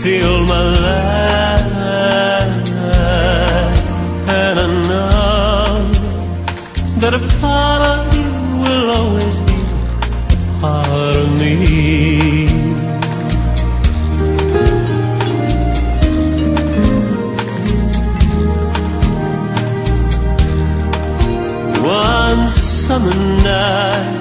fill my life, and I know that a part of you will always be a part of me. One summer night,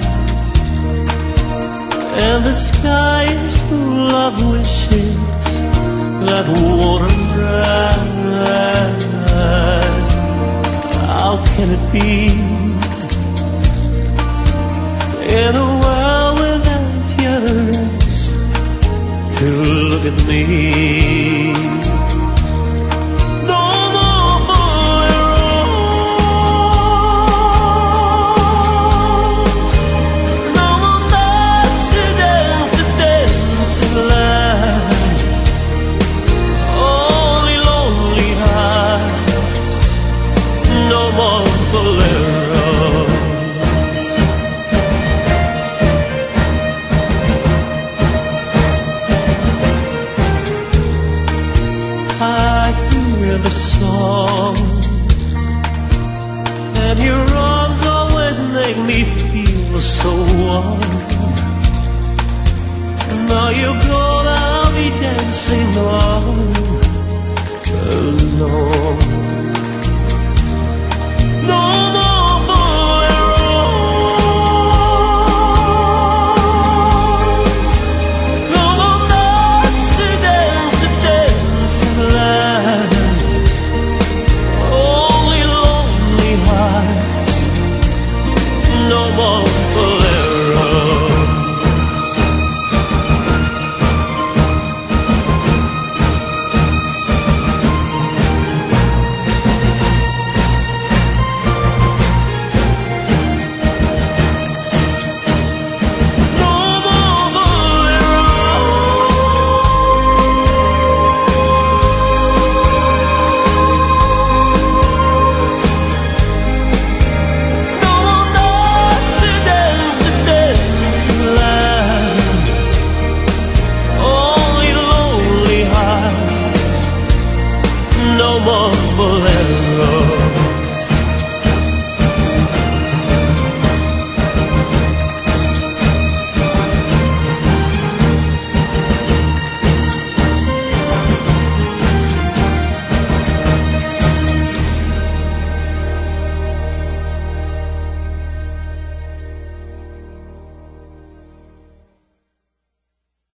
and the sky is full of wishes that water dry. How can it be in a world without your eyes to look at me? I hear the song, and your arms always make me feel so warm. Now you go